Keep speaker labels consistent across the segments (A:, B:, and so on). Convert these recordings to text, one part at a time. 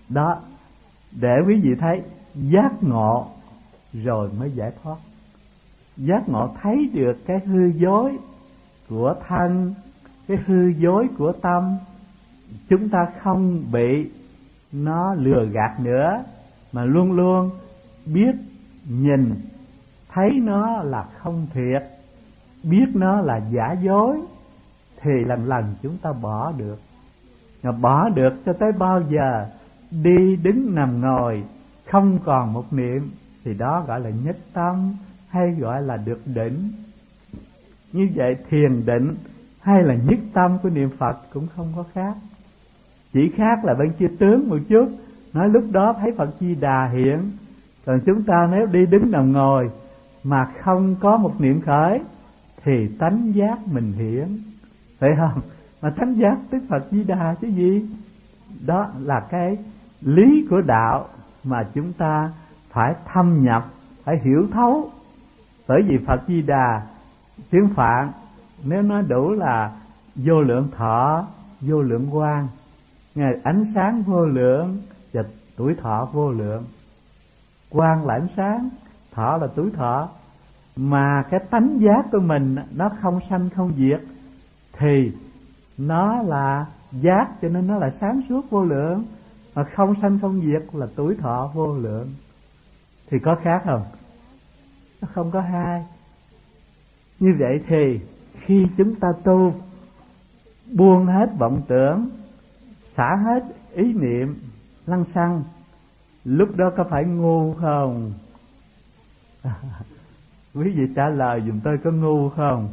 A: Đó, để quý vị thấy giác ngộ rồi mới giải thoát. Giác ngộ thấy được cái hư dối của thân, cái hư dối của tâm, chúng ta không bị nó lừa gạt nữa, mà luôn luôn biết nhìn thấy nó là không thiệt, biết nó là giả dối, thì lần lần chúng ta bỏ được. Mà bỏ được cho tới bao giờ? Đi đứng nằm ngồi không còn một niệm, thì đó gọi là nhất tâm, hay gọi là được định. Như vậy thiền định hay là nhất tâm của niệm Phật cũng không có khác, chỉ khác là bên kia tướng một chút. Nói lúc đó thấy Phật Di Đà hiện, còn chúng ta nếu đi đứng nằm ngồi mà không có một niệm khởi thì tánh giác mình hiển, phải không? Mà tánh giác tức Phật Di Đà chứ gì. Đó là cái lý của đạo mà chúng ta phải thâm nhập, phải hiểu thấu. Bởi vì Phật Di Đà tiếng Phạn nếu nói đủ là vô lượng thọ, vô lượng quang, Ngài ánh sáng vô lượng và tuổi thọ vô lượng. Quang là ánh sáng, thọ là tuổi thọ. Mà cái tánh giác của mình nó không sanh không diệt thì nó là giác, cho nên nó là sáng suốt vô lượng. Mà không sanh không diệt là tuổi thọ vô lượng. Thì có khác không? Nó không có hai. Như vậy thì khi chúng ta tu, buông hết vọng tưởng, xả hết ý niệm lăng xăng, lúc đó có phải ngu không? Quý vị trả lời dùm tôi, có ngu không?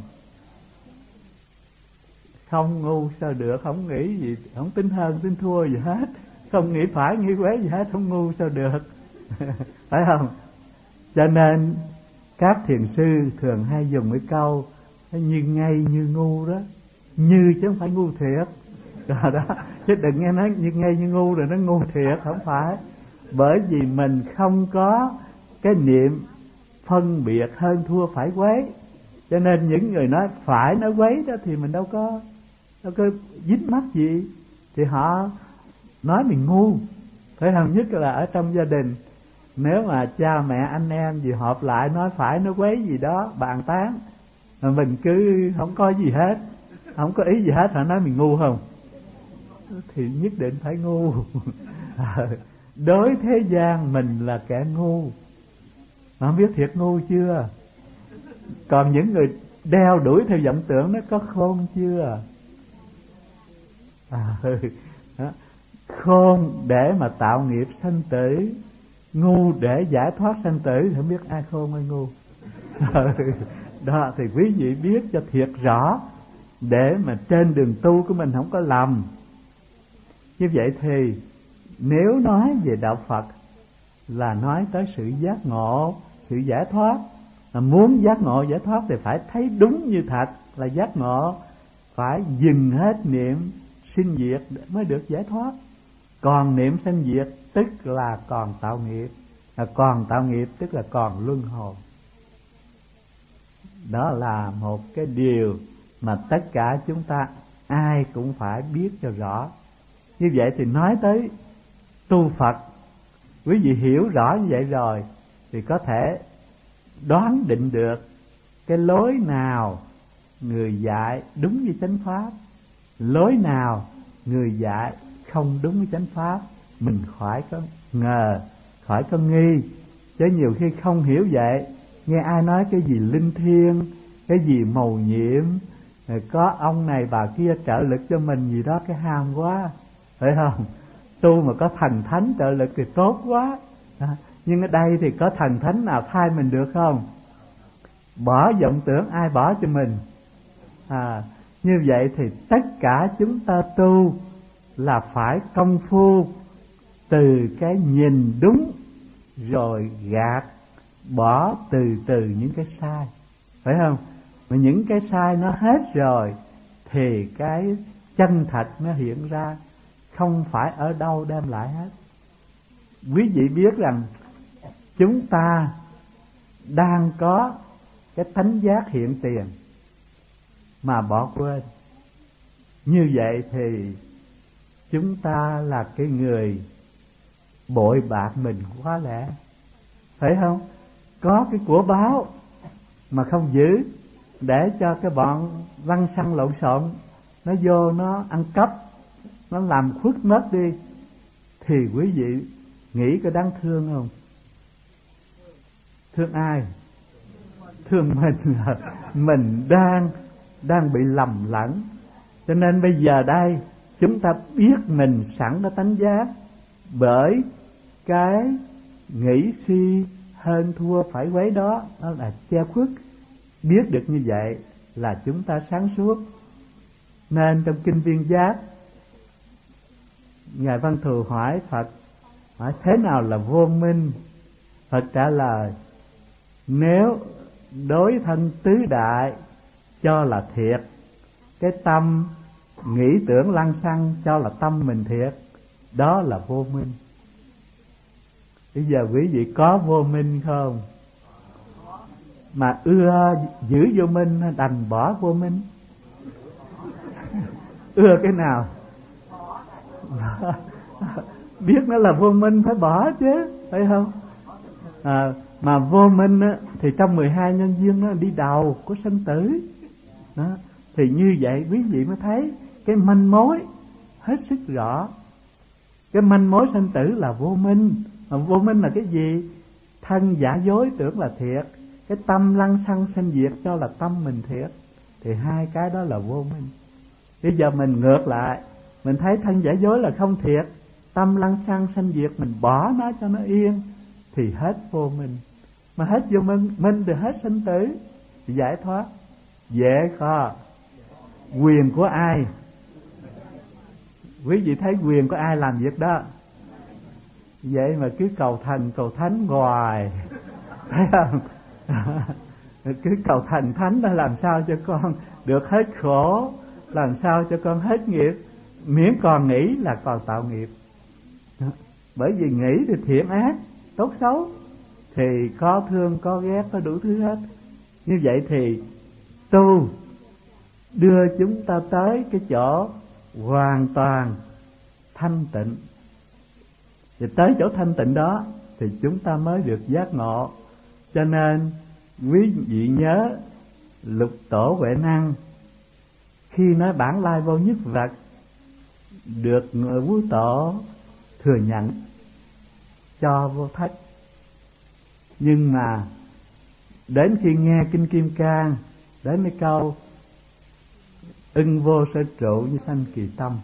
A: Không ngu sao được, không nghĩ gì, không tính hơn tính thua gì hết, không nghĩ phải nghĩ quế gì hết, không ngu sao được. Phải không? Cho nên các thiền sư thường hay dùng cái câu như ngây như ngu đó, như chứ không phải ngu thiệt. Rồi đó, chứ đừng nghe nói như ngây như ngu rồi nó ngu thiệt, không phải. Bởi vì mình không có cái niệm phân biệt hơn thua phải quấy, cho nên những người nói phải nói quấy đó thì mình đâu có dính mắc gì, thì họ nói mình ngu. Phải không? Nhất là ở trong gia đình, nếu mà cha mẹ anh em gì họp lại nói phải nói quấy gì đó bàn tán, mà mình cứ không có gì hết, không có ý gì hết, họ nói mình ngu không? Thì nhất định phải ngu. Đối thế gian mình là kẻ ngu, mà không biết thiệt ngu chưa? Còn những người đeo đuổi theo vọng tưởng nó có khôn chưa? Đó. Khôn để mà tạo nghiệp sanh tử, ngu để giải thoát sanh tử, không biết ai khôn ai ngu. Đó thì quý vị biết cho thiệt rõ, để mà trên đường tu của mình không có lầm. Như vậy thì nếu nói về đạo Phật là nói tới sự giác ngộ, sự giải thoát. Mà muốn giác ngộ giải thoát thì phải thấy đúng như thật là giác ngộ, phải dừng hết niệm sinh diệt mới được giải thoát. Còn niệm sinh diệt tức là còn tạo nghiệp, còn tạo nghiệp tức là còn luân hồi. Đó là một cái điều mà tất cả chúng ta ai cũng phải biết cho rõ. Như vậy thì nói tới tu Phật, quý vị hiểu rõ như vậy rồi thì có thể đoán định được cái lối nào người dạy đúng với chánh pháp, lối nào người dạy không đúng với chánh pháp. Mình khỏi có ngờ, khỏi có nghi. Chứ nhiều khi không hiểu vậy, nghe ai nói cái gì linh thiêng, cái gì mầu nhiệm, có ông này bà kia trợ lực cho mình gì đó, cái ham quá, phải không? Tu mà có thần thánh trợ lực thì tốt quá. Nhưng ở đây thì có thần thánh nào thay mình được không? Bỏ vọng tưởng ai bỏ cho mình? Như vậy thì tất cả chúng ta tu là phải công phu từ cái nhìn đúng, rồi gạt bỏ từ từ những cái sai, phải không? Mà những cái sai nó hết rồi thì cái chân thật nó hiện ra, không phải ở đâu đem lại hết. Quý vị biết rằng chúng ta đang có cái tánh giác hiện tiền mà bỏ quên. Như vậy thì chúng ta là cái người bội bạc mình quá lẽ, phải không? Có cái của báo mà không giữ, để cho cái bọn lăng xăng lộn xộn nó vô nó ăn cắp, nó làm khuất mất đi, thì quý vị nghĩ có đáng thương không? Thương ai? Thương mình. Mình đang bị lầm lẫn. Cho nên bây giờ đây chúng ta biết mình sẵn đã tánh giác, bởi cái nghĩ suy hơn thua phải quấy đó, đó là che khuất. Biết được như vậy là chúng ta sáng suốt. Nên trong kinh Viên Giác, Ngài Văn Thù hỏi Phật, hỏi thế nào là vô minh? Phật trả lời, nếu đối thân tứ đại cho là thiệt, cái tâm nghĩ tưởng lăng xăng cho là tâm mình thiệt, đó là vô minh. Bây giờ quý vị có vô minh không? Mà ưa giữ vô minh đành bỏ vô minh. Ưa cái nào? Biết nó là vô minh phải bỏ chứ, phải không? Mà vô minh á, thì trong 12 nhân duyên nó đi đầu của sinh tử đó. Thì như vậy quý vị mới thấy cái manh mối hết sức rõ. Cái manh mối sinh tử là vô minh. Mà vô minh là cái gì? Thân giả dối tưởng là thiệt, cái tâm lăng xăng sanh diệt cho là tâm mình thiệt. Thì hai cái đó là vô minh. Bây giờ mình ngược lại, mình thấy thân giả dối là không thiệt, tâm lăng xăng sanh diệt, mình bỏ nó cho nó yên, thì hết vô minh. Mà hết vô minh thì hết sinh tử, giải thoát. Dễ khó. Quyền của ai? Quý vị thấy quyền của ai làm việc đó? Vậy mà cứ cầu thần cầu thánh hoài, thấy không? Cứ cầu thần thánh là làm sao cho con được hết khổ, làm sao cho con hết nghiệp, miễn còn nghĩ là còn tạo nghiệp. Bởi vì nghĩ thì thiện ác, tốt xấu, thì có thương có ghét, có đủ thứ hết. Như vậy thì tu đưa chúng ta tới cái chỗ hoàn toàn thanh tịnh. Thì tới chỗ thanh tịnh đó thì chúng ta mới được giác ngộ. Cho nên quý vị nhớ Lục Tổ Huệ Năng khi nói bản lai vô nhất vật, được Ngự Vũ Tổ thừa nhận cho vô thất. Nhưng mà đến khi nghe Kinh Kim Cang, đến mấy câu ưng vô sở trụ như sanh kỳ tâm,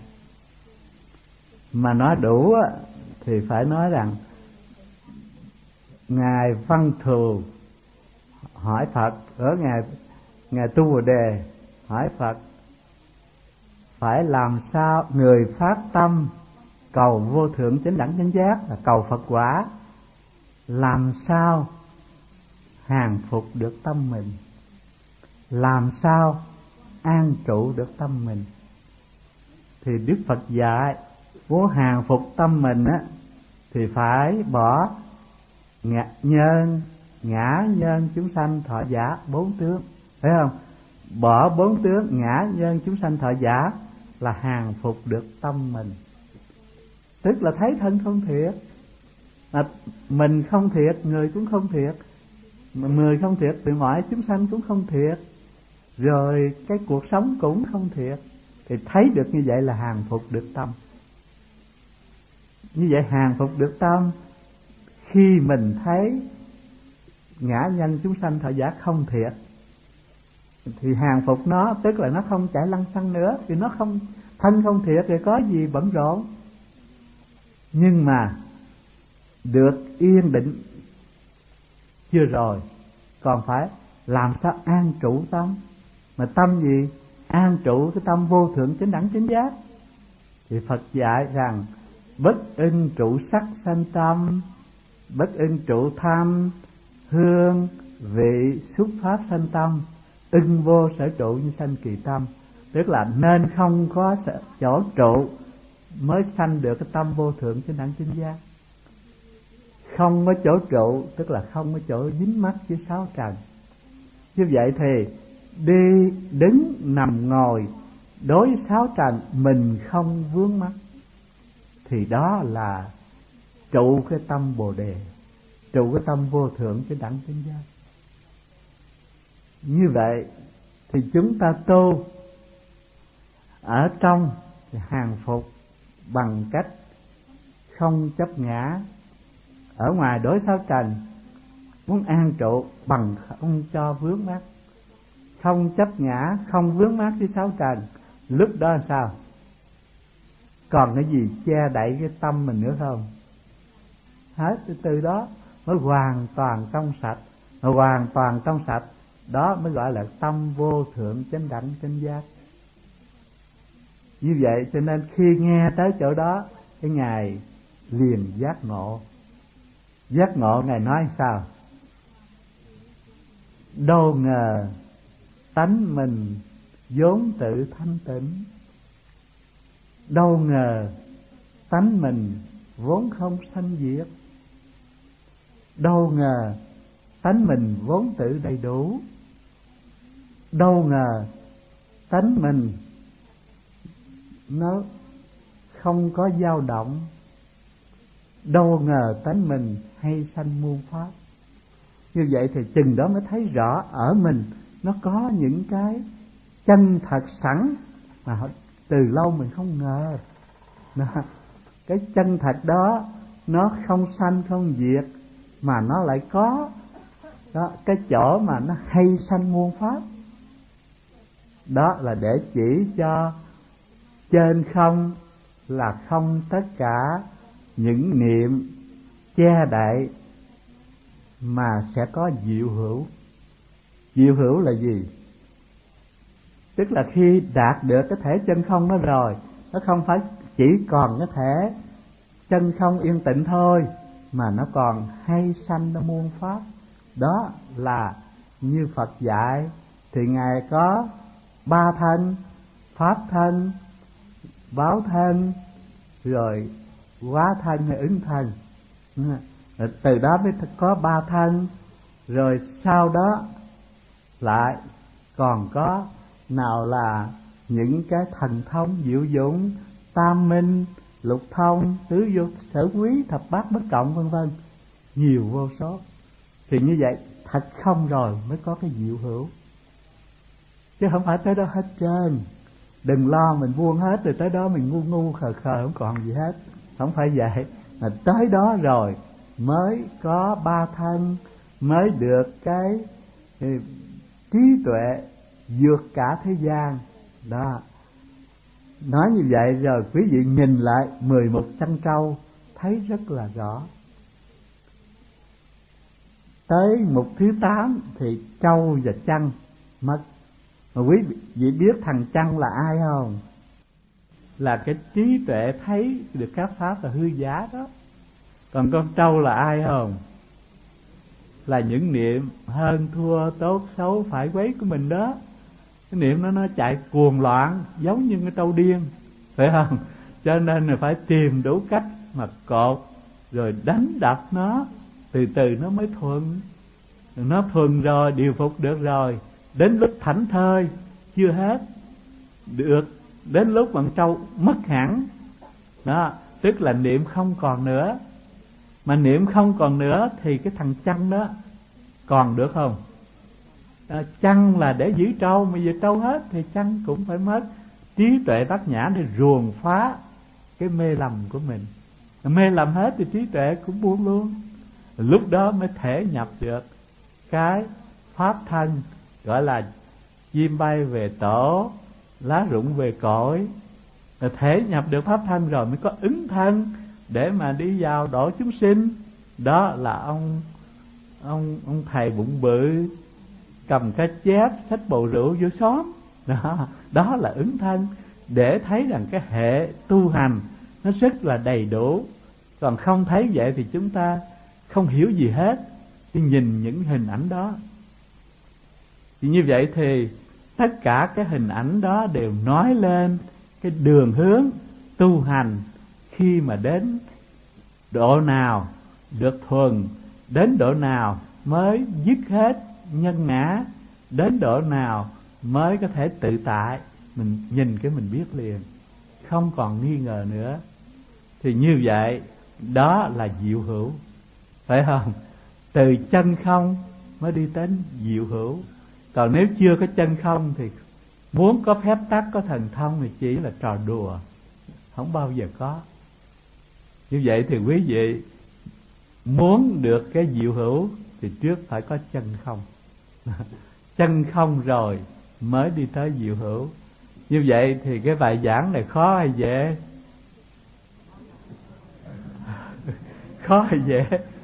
A: mà nói đủ thì phải nói rằng Ngài Văn Thù hỏi Phật, ở Ngài Tu Bồ Đề hỏi Phật, phải làm sao người phát tâm cầu vô thượng chánh đẳng chánh giác, là cầu Phật quả, làm sao hàng phục được tâm mình, làm sao an trụ được tâm mình? Thì Đức Phật dạy muốn hàng phục tâm mình thì phải bỏ nhân, ngã, nhân, chúng sanh, thọ giả, bốn tướng, phải không? Bỏ bốn tướng ngã, nhân, chúng sanh, thọ giả là hàng phục được tâm mình. Tức là thấy thân không thiệt, mà mình không thiệt, người cũng không thiệt, mà người không thiệt thì mọi chúng sanh cũng không thiệt, rồi cái cuộc sống cũng không thiệt. Thì thấy được như vậy là hàng phục được tâm. Như vậy hàng phục được tâm, khi mình thấy ngã nhân chúng sanh thọ giả không thiệt thì hàng phục nó, tức là nó không chạy lăng xăng nữa. Thì nó không, thân không thiệt thì có gì bận rộn. Nhưng mà được yên định chưa rồi, còn phải làm sao an trụ tâm. Mà tâm gì? An trụ cái tâm vô thượng chánh đẳng chánh giác. Thì Phật dạy rằng bất ưng trụ sắc sanh tâm, bất ưng trụ tham hương vị xúc pháp sanh tâm, ưng vô sở trụ như sanh kỳ tâm. Tức là nên không có chỗ trụ mới sanh được cái tâm vô thượng chánh đẳng chánh giác. Không có chỗ trụ tức là không có chỗ dính mắc với sáu trần. Như vậy thì đi đứng nằm ngồi đối sáu trần mình không vướng mắc, thì đó là trụ cái tâm Bồ Đề, trụ cái tâm vô thượng cái đẳng chánh giác. Như vậy thì chúng ta tu ở trong hàng phục bằng cách không chấp ngã. Ở ngoài đối sáu trần muốn an trụ bằng không cho vướng mắc, không chấp ngã, không vướng mắc với sáu trần. Lúc đó là sao? Còn cái gì che đậy cái tâm mình nữa không? Hết, từ đó mới hoàn toàn trong sạch. Hoàn toàn trong sạch đó mới gọi là tâm vô thượng chánh đẳng chánh giác. Như vậy cho nên khi nghe tới chỗ đó, cái Ngài liền giác ngộ. Giác ngộ Ngài nói sao? Đâu ngờ tánh mình vốn tự thanh tịnh, đâu ngờ tánh mình vốn không sanh diệt, đâu ngờ tánh mình vốn tự đầy đủ, đâu ngờ tánh mình nó không có dao động, đâu ngờ tánh mình hay sanh muôn pháp. Như vậy thì chừng đó mới thấy rõ ở mình nó có những cái chân thật sẵn mà từ lâu mình không ngờ. Cái chân thật đó nó không sanh không diệt, mà nó lại có đó, cái chỗ mà nó hay sanh muôn pháp. Đó là để chỉ cho trên không là không tất cả những niệm che đậy, mà sẽ có diệu hữu. Diệu hữu là gì? Tức là khi đạt được cái thể chân không đó rồi, nó không phải chỉ còn cái thể chân không yên tĩnh thôi, mà nó còn hay sanh ra muôn pháp. Đó là như Phật dạy thì Ngài có ba thân: pháp thân, báo thân, rồi hóa thân hay ứng thân. Từ đó mới có ba thân. Rồi sau đó lại còn có nào là những cái thần thông diệu dụng, tam minh, lục thông, tứ vô sở quý, thập bát bất cộng, vân vân, nhiều vô số. Thì như vậy thật không rồi mới có cái diệu hữu, chứ không phải tới đó hết trơn. Đừng lo mình buông hết rồi tới đó mình ngu ngu khờ khờ không còn gì hết. Không phải vậy, mà tới đó rồi mới có ba thân, mới được cái trí tuệ vượt cả thế gian. Đó, nói như vậy rồi quý vị nhìn lại 11 chân trâu thấy rất là rõ. Tới mục thứ 8 thì trâu và chăn mất. Mà quý vị biết thằng chăn là ai không? Là cái trí tuệ thấy được các pháp là hư giả đó. Còn con trâu là ai không? Là những niệm hơn thua, tốt xấu, phải quấy của mình đó. Cái niệm nó chạy cuồng loạn giống như cái trâu điên, phải không? Cho nên là phải tìm đủ cách mà cột, rồi đánh đập nó, từ từ nó mới thuận. Nó thuận rồi, điều phục được rồi, đến lúc thảnh thơi chưa hết được, đến lúc con trâu mất hẳn đó, tức là niệm không còn nữa. Mà niệm không còn nữa thì cái thằng chăn đó còn được không? Chăn là để giữ trâu, mà giờ trâu hết thì chăn cũng phải mất. Trí tuệ bát nhã để ruồng phá cái mê lầm của mình. Mê lầm hết thì trí tuệ cũng buông luôn. Lúc đó mới thể nhập được cái pháp thân, gọi là chim bay về tổ, lá rụng về cội. Thể nhập được pháp thân rồi mới có ứng thân để mà đi vào độ chúng sinh. Đó là ông thầy bụng bự cầm cái chép xách bầu rượu vô xóm. Đó là ứng thân, để thấy rằng cái hệ tu hành nó rất là đầy đủ. Còn không thấy vậy thì chúng ta không hiểu gì hết, chỉ nhìn những hình ảnh đó. Thì như vậy thì tất cả cái hình ảnh đó đều nói lên cái đường hướng tu hành. Khi mà đến độ nào được thuần, đến độ nào mới dứt hết nhân ngã, đến độ nào mới có thể tự tại. Mình nhìn cái mình biết liền, không còn nghi ngờ nữa. Thì như vậy đó là diệu hữu, phải không? Từ chân không mới đi đến diệu hữu. Còn nếu chưa có chân không thì muốn có phép tắc, có thần thông thì chỉ là trò đùa, không bao giờ có. Như vậy thì quý vị muốn được cái diệu hữu thì trước phải có chân không. Chân không rồi mới đi tới diệu hữu. Như vậy thì cái bài giảng này khó hay dễ? Khó hay dễ?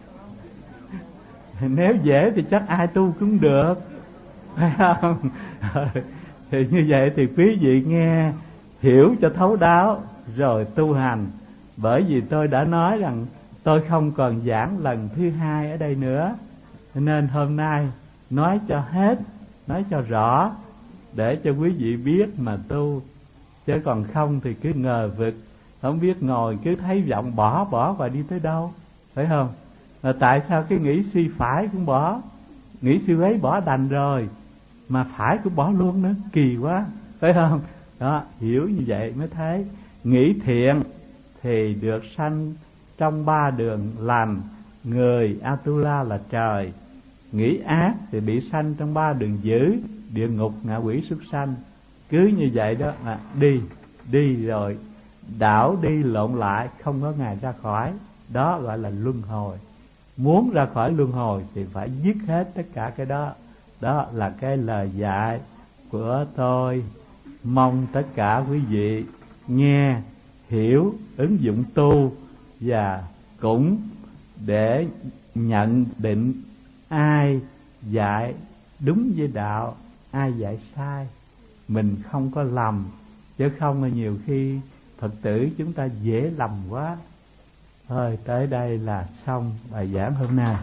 A: Nếu dễ thì chắc ai tu cũng được, phải không? Thì như vậy thì quý vị nghe hiểu cho thấu đáo rồi tu hành. Bởi vì tôi đã nói rằng tôi không còn giảng lần thứ hai ở đây nữa, nên hôm nay nói cho hết, nói cho rõ, để cho quý vị biết mà tu. Chứ còn không thì cứ ngờ vực, không biết ngồi cứ thấy vọng bỏ và đi tới đâu, phải không? Mà tại sao cái nghĩ suy phải cũng bỏ, nghĩ suy ấy bỏ đành rồi, mà phải cũng bỏ luôn nữa, kỳ quá, phải không? Đó, hiểu như vậy mới thấy nghĩ thiện thì được sanh trong ba đường lành, người Atula là trời. Nghĩ ác thì bị sanh trong ba đường dữ, địa ngục, ngạ quỷ, súc sanh. Cứ như vậy đó mà đi rồi đảo đi lộn lại, không có ngày ra khỏi. Đó gọi là luân hồi. Muốn ra khỏi luân hồi thì phải dứt hết tất cả cái đó. Đó là cái lời dạy của tôi. Mong tất cả quý vị nghe, hiểu, ứng dụng tu, và cũng để nhận định ai dạy đúng với đạo, ai dạy sai, mình không có lầm. Chứ không là nhiều khi Phật tử chúng ta dễ lầm quá. Thôi tới đây là xong bài giảng hôm nay.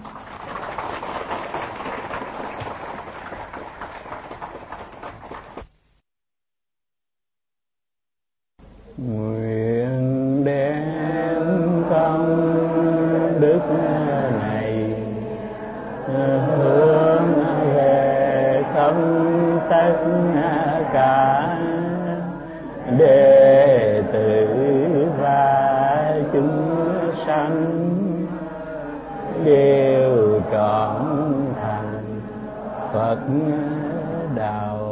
B: Nguyện đem công đức này hướng về khắp tất cả đệ tử và chúng sanh đều trọn thành Phật đạo.